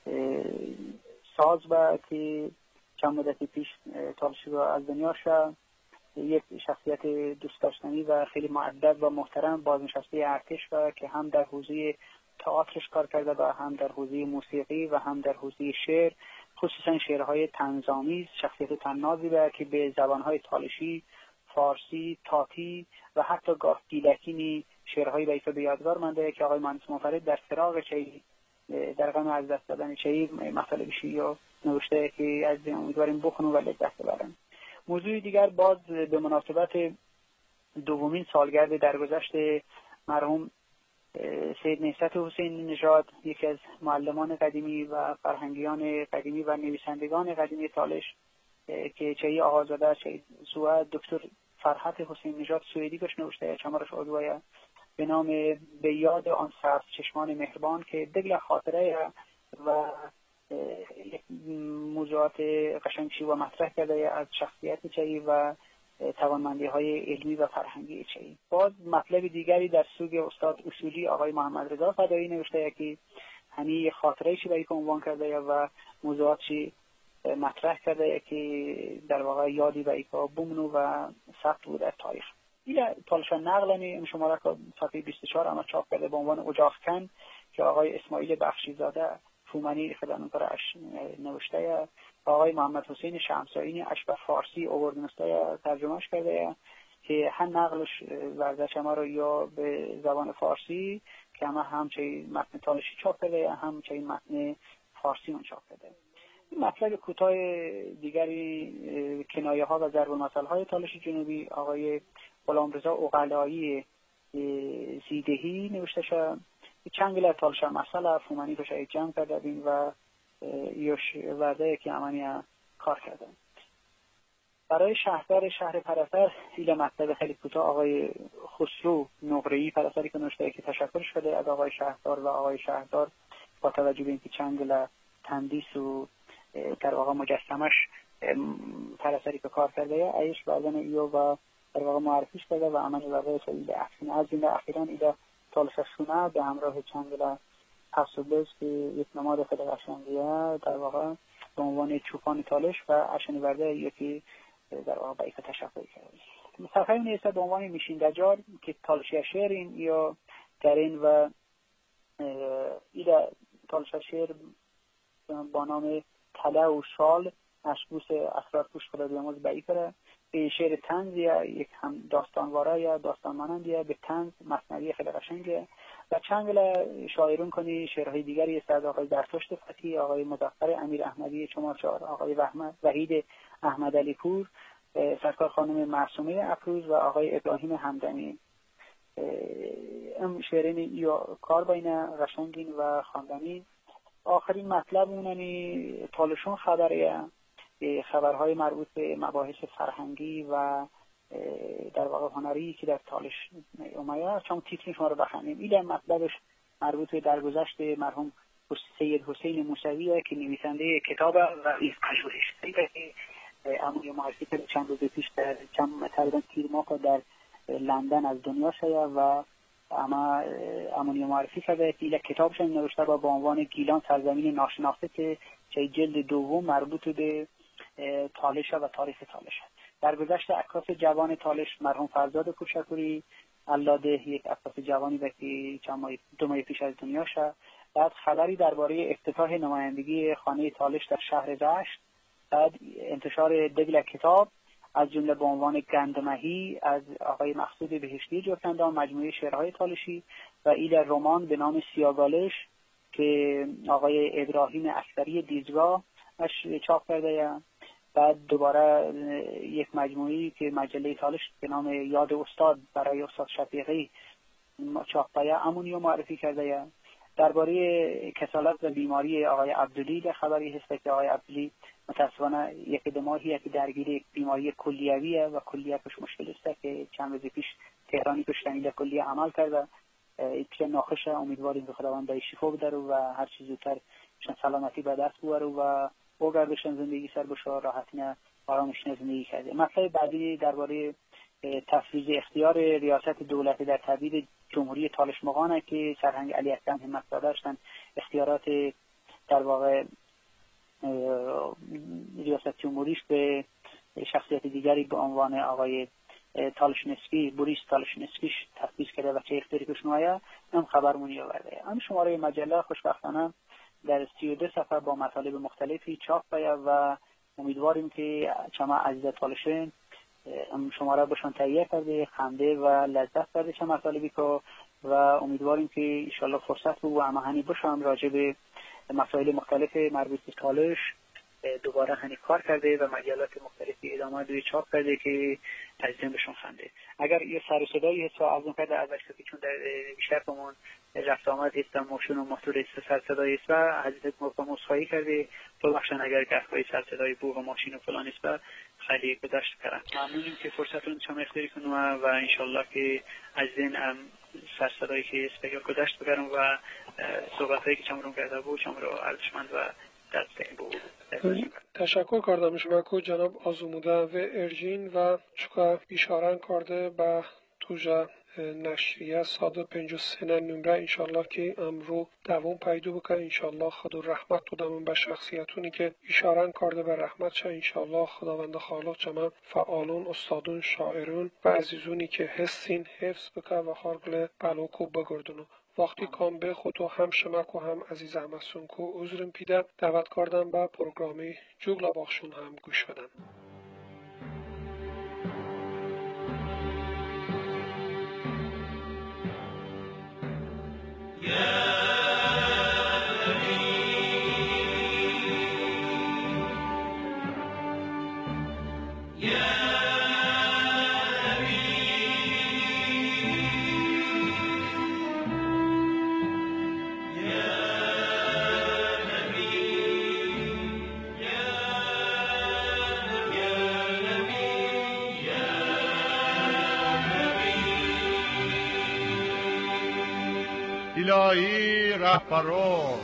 ساز و که چند مدتی پیش تالش رو از دنیا شد، یک شخصیت دوست داشتنی و خیلی مؤدب و محترم بازنشسته ارتش و که هم در حوزه تئاترش کار کرده و هم در حوزه موسیقی و هم در حوزه شعر، خصوصا شعرهای طنزآمیز، شخصیت طنازی و که به زبانهای تالشی، فارسی، تاتی و حتی گاه گیلکینی شعرهای بیفه به یادگار مانده که آقای مهندس منفرد در فراغ چی در غم از دست دادن چی مطالبشی یا نوشته که از امیدواریم بخونو و لذت ببرن. موضوع دیگر باز به مناسبت دومین سالگرد درگذشت مرحوم سید نهضت حسین نژاد، یکی از معلمان قدیمی و فرهنگیان قدیمی و نویسندگان قدیمی تالش که چه آقازاده چه سوئد، دکتر فرحت حسین نژاد سوئدی بهش نوشته چمارش عضویه به نام به یاد آن سبز چشمان مهربان که دگل خاطره و موضوعات قشنگی و مطرح کرده از شخصیت چی و توانمندی های علمی و فرهنگی چی. باز مطلب دیگری در سوگ استاد اصولی آقای محمد رضا فدایی نوشته که همین خاطره چی برای عنوان کرده و موضوعات چی مطرح کرده که در واقع یادی و ایکا بومنو و ثبت بود در تاریخ. این تالش نقلنی شماره که صفحه بیست و چهار اما چاپ کرده به عنوان اجاقکن که آقای اسماعیل بخشیزاده فومنی خدمت کرش نوشته، آقای محمد حسین شمسایی اش به فارسی اوردنسته ترجمهش کرده که هم نقلش ورزش ما رو یا به زبان فارسی که همه همچنین متن تالشی چاپ کرده همچنین متن فارسی اون چاپ کرده. مطلب کوتاه دیگری کنایه ها و ضرب المثل های تالش جنوبی آقای غلامرضا عقلایی زیدهی نوشته شد. چنگل تالش مسئله فومنی بشه جمع کرده بین و یوش ورده که امانی کار کرده. برای شهردار شهر پرستر ایل مطلب خیلی کوتاه آقای خسرو نقره‌ای پرستری که نوشته که تشکر شده از آقای شهردار و آقای شهردار با توجه به اینکه چنگل تندیس و در واقع مجسمش پرستری که کار کرده ایش بعدن ایو و در واقع معرفیش کرده و عمل واقع سویل اخیرین از این اخیراً ایده تالششونه به همراه چنگل حسوبز که یک نماد خیلی قشنگیه در واقع به عنوان چوپان تالش و اشنی ورده یکی در واقع باید تشکر کرده. صفحه نیسته به عنوان میشین دجار که تالشی شعرین یا درین و ایده تالش شعر با نام تله و شال مشبوس اسرار پوش خدا بیاموز بایی کرده. به شعر طنزیه یک هم داستانواره یا داستان مانندیه به طنز مصنوی خیلی قشنگه و چنگل شاعرون کنی شعرهای دیگری است از آقای درتشت فتی، آقای مظفر امیر احمدی چمارچار، آقای وحید احمد علی پور، سرکار خانم معصومه افروز و آقای ابراهیم همدانی. ام شعرین یا کار بین قشنگین و خواندنی. آخرین مطلب اوننی تالشون خبریه، خبرهای مربوط به مباحث فرهنگی و در واقع هنری که در تالش اومده چون تیتر شما رو بخونیم. این مطلبش مربوط به درگذشت مرحوم سید حسین موسویه که نویسنده کتاب و این پژوهش که اموی معرفی کرده چند روز پیش در چند تقریبا تیر ماه در لندن از دنیا شده و اما امونی معرفی کرده که این کتابش نوشته با به عنوان گیلان سرزمین ناشناخته که چه جلد دوم مربوط به تالش و تاریخ تالش. در گذشت عکاس جوان تالش مرحوم فرزاد کوچکوری الاده یک عکاس جوانی به که چند ماه دو ماه پیش از دنیا شد. بعد خبری درباره افتتاح نمایندگی خانه تالش در شهر رشت، بعد انتشار دبل کتاب از جمله به عنوان گندمهی از آقای مقصود بهشتی جوکندان مجموعه شعرهای تالشی و ایل رمان به نام سیاگالش که آقای ابراهیم اکبری دیزگاه اش چاپ کرده. بعد دوباره یک مجموعی که مجله تالش به نام یاد استاد برای استاد شفیقی چاپ کرده امونیو معرفی کرده. درباره کسالت و بیماری آقای عبدلی در خبری هست که آقای عبدلی متاسفانه یک دو ماهیه که درگیر یک بیماری کلیویه و کلیه کش مشکل است که چند روز پیش تهرانی کش تنیل کلیه عمل کرده. پیش ناخوش امیدواریم به خداوند به شفا بده و هر چیز زودتر سلامتی به دست بیاره و بگردشن زندگی سر بشه راحتینه آرامش زندگی کرده. مطلب بعدی درباره تفویض اختیار ریاست دولت در تبعید جمهوری تالش مغانه که سرهنگ علی اکرم همت داشتن اختیارات در واقع ریاست جمهوریش به شخصیت دیگری به عنوان آقای تالشنسکی بوریس تالشنسکیش تفویض کرده و چه اختیاری پیش نمایه هم خبرمونی آورده. هم شماره مجله خوشبختانه در سی و دو صفحه با مطالب مختلفی چاپ باید و امیدواریم که شما عزیز تالشین شماره باشون تهیه کرده خنده و لذت برده چه مطالبی که و امیدواریم که انشالله فرصت بود و هماهنی باشم راجع به مسائل مختلف مربوط به تالش دوباره هنی کار کرده و مجلات مختلفی ادامه دوی چاپ کرده که عزیزان بهشون خنده. اگر یه سر و صدایی حس از اون کرده اول که چون در بیشتر بمون رفت آمد هستم ماشین و موتور است سر صدایی است و عزیزت موقع مصخایی کرده ببخشن اگر گهگاهی سر صدای بوق ماشین و فلان است و خیلی گذشت کردم. ممنونیم که فرصتون شما اختیار کنم و انشالله که عزیزان سر صدایی که است بگیر گذشت بگرم و صحبتایی که چمرون کرده بود چمرون ارزشمند و دست بود. تشکر کردم شما که جناب آزموده و ارجین و چکا اشاره کرده به توجه نشریه صد و پنجاه و سه نمره انشالله که امرو دوام پیدا بکنه انشالله خدا رحمت دادم به شخصیتونی که اشاره کرده به رحمت شه انشالله خداوند خالق جمع فعالون استادون شاعرون و عزیزونی که حسین حفظ بکنه و خارقل بلوکو بگردونو وقتی کام به خودو هم شمک و هم عزیز همسون که عذرم پیده دعوت کردم به پروگرامی جوگلا باخشون هم گوش بدن. الهی رهبران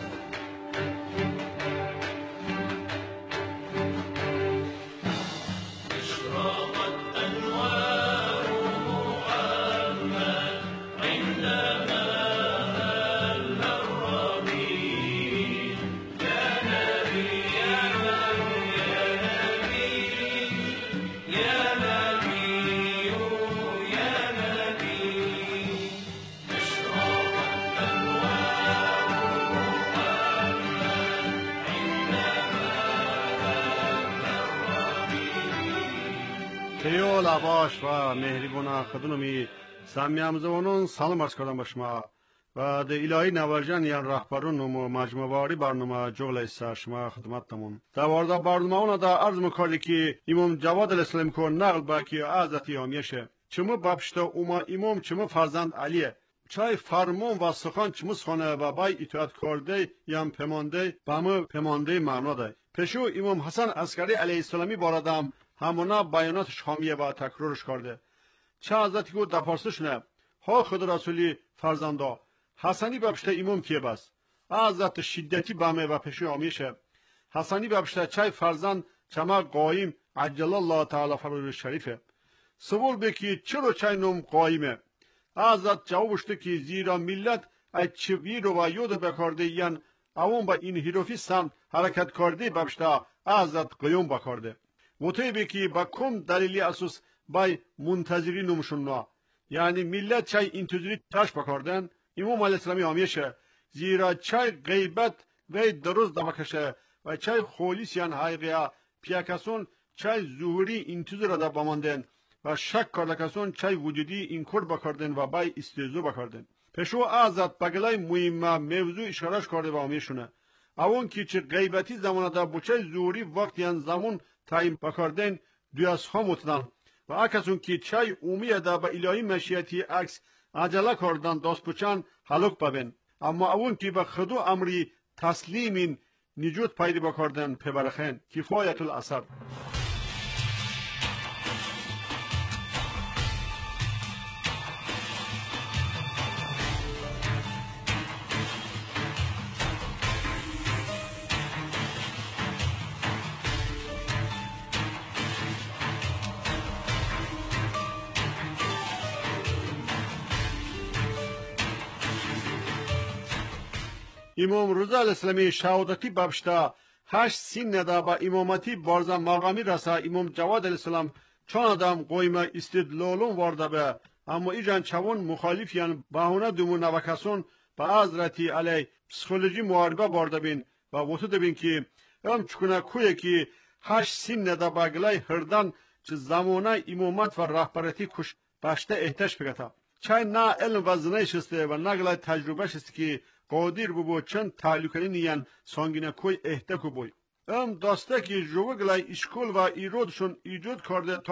تیول عباش و مهربان خدمتی سامیام زبانون سلام عرض کردم به شما و در الهی نوارجان یا رهبران و مجموعه واری برنامه جغل است شما خدمتتون در وارد برنامه اون دا عرض می‌کنم که امام جواد الاسلام کو نقل با کی حضرت همیشه چمو بابشته اوما امام چمو فرزند علیه چای فرمون و سخن چمو سخنه و بای اطاعت کرده یا پمانده بامو پمانده معنا ده پشو امام حسن عسکری علیه السلامی باردم همونا بیاناتش حامیه و تکرارش کرده چه حضرتی که در پرسش نه ها خود رسولی فرزندا حسنی بابشته امام کیه بس حضرت شدتی بامه و پشو حامیشه حسنی بابشته چای فرزند چما قایم عجل الله تعالی فرور شریفه سوال بکی چرا چای نوم قایمه حضرت جوابشته که زیرا ملت ای چوی رو و یود بکرده یعن اوان با این حرفی سم حرکت کرده بابشته حضرت قیوم بکرده وطه بکی با کم دلیلی اساس بای منتظری نومشون نا یعنی ملت چای انتظاری تاش بکردن امام علیه السلامی همیشه زیرا چای غیبت و درست دمکشه و چای خولیس یعن حقیقه پیاکسون چای ظهوری انتظار دا بماندن و شک کردکسون چای وجودی اینکور بکردن و بای استیزو بکردن پشو آزاد بگلای مهمه موضوع اشارش کرده با همیشونه اون که چه غیبتی زمان دا بچای ظهوری وقت یعن زمان تعیین بکردن دویاس ها متدن و اکسون که چای اومیه دا با الهی مشیتی عکس عجله کردن دست بچن حلق ببین اما اون که به خدو امری تسلیمین نجات پیدا بکردن پبرخن کفایت الاثر امام رضا الاسلامی شهادتی بابشته هشت سین ندا با امامتی بارزم مقامی رسا امام جواد الاسلام چون آدم قویمه استدلالون وارده به اما ایجان چون مخالف یعن بهونه دومون نوکسون با حضرتی علی پسیکولوژی معاربه بارده بین و وطوده بین که ام چکنه کویه که هشت سین ندا با گلای هردن چه زمانه امامت و رهبرتی کش باشته احتش بگتا چای نه علم و زنه شسته و نگلای تجربه شسته که قادر بو چند تعلقی نیان سانگینه کوی احتکو بوی ام داسته که جوگلای اشکول و ایرودشون ایجاد کرده تا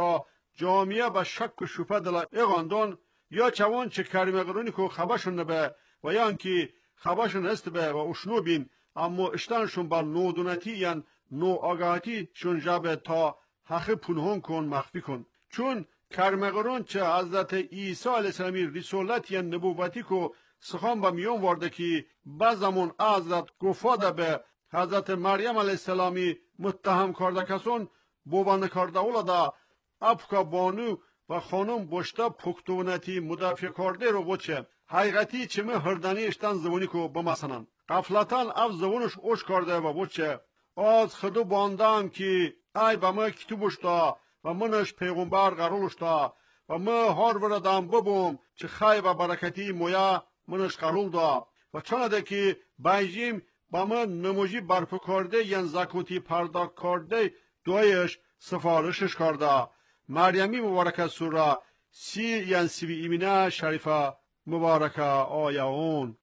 جامعه به شک و شبهه دل اغاندون یا چوان چه کریم قرونی که خبرشون نبه و یا انکی خبرشون است به و اشنو بین اما اشتانشون با نودونتی یا نو آگاهتی شون جابه تا حق پنهان کن مخفی کن چون کریم قرون چه حضرت عیسی علیه السلامی رسالت یا نبوتی که سخن با میون وارده که بعضمون حضرت گفاده به حضرت مریم علیه السلامی متهم کرده کسون بوبانه کرده اولاده افکا بانو و خانم بشتا پکتونتی مدافع کرده رو بچه حقیقتی چمه هردنی اشتن زبونی که بمسنن قفلتان اف زبونش اوش کرده و بچه از خدو باندم که ای با ما کتوبش دا و منش پیغمبر قرارش دا و ما هر بردم ببوم چه خی و برکتی مویا منش قرول دا و چنده که بیجیم با ما نموجی برپو کرده ین زکوتی پرداک کرده دویش سفارشش کرده مریمی مبارکه سوره سی ین سیوی ایمینه شریفه مبارکه آیه اون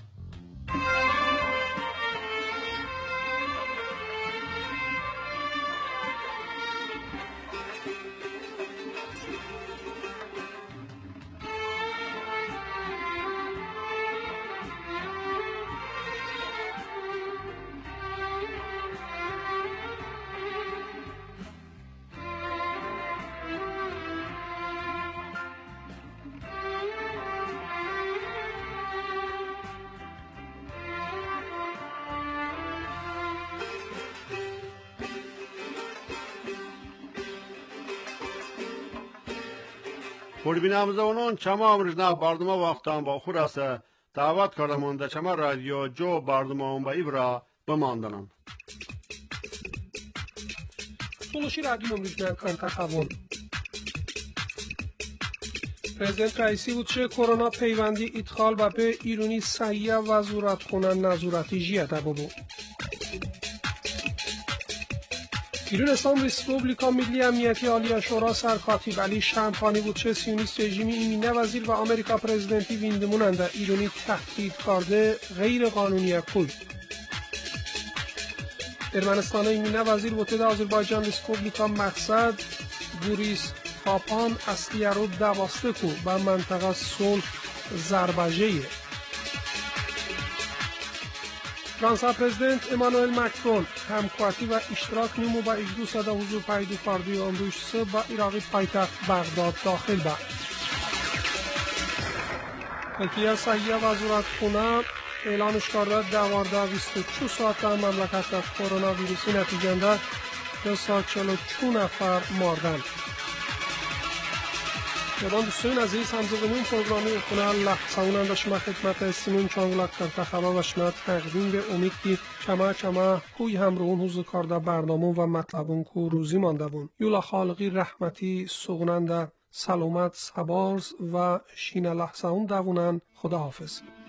بینم زونون چما امرجنا باردما وقتان با خور است دعوت کردمون در چما رادیو جو باردما با ایبرا بماندنم تولوشی رادیو امرجنا کن تخوان پرزیدنت رئیسی بود چه کرونا پیوندی ادخال و به ایرانی سیه وزارت خونن نظورتی جیه دبودو ایران اسلام ریسپوبلیکا ملی امنیتی عالی شورا سرکاتیب علی شمخانی بود چه سیونیست رژیمی ایمینه وزیر و آمریکا پرزیدنتی ویندموننده ایرانی تهدید کرده غیر قانونی کوی ارمنستان ایمینه وزیر بود آذربایجان ریسپوبلیکا مقصد بوریس پاپان اصلی رو دواسته کو به منطقه صلح زربجهیه فرانسا پرزیدنت امانوئل مکرون همکاری و اشتراک نیمو با اجدو صدا حضور پیدا کرده امروز صبح با عراقی پایتخت بغداد داخل به ترکیه صحیح وزارت خونه اعلانش کرده دوارده بیست و چهار ساعت در مملکت از کرونا ویروسی نتیجنده دو سال چهل و چهار نفر مردن یادان دوستان عزیز همزبانون پروگرامی خونه لحظه‌اونان و شما خدمت سیمون چانگلک در خبر و شما تقدیم به امید که چما چما کوی همرون حضور کرده برنامه و مطلبون کو روزی مانده بون یولا خالقی رحمتی سغننده سلامت سبارز و شین لحظه‌اون دوونن خدا حافظ